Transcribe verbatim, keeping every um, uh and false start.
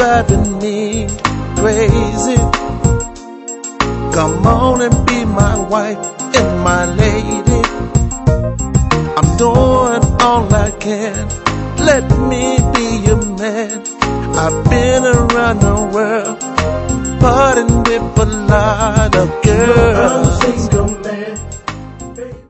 driving me crazy. Come on and be my wife and my lady. I'm doing all I can. Let me be your man. I've been around the world, partying with a lot of girls.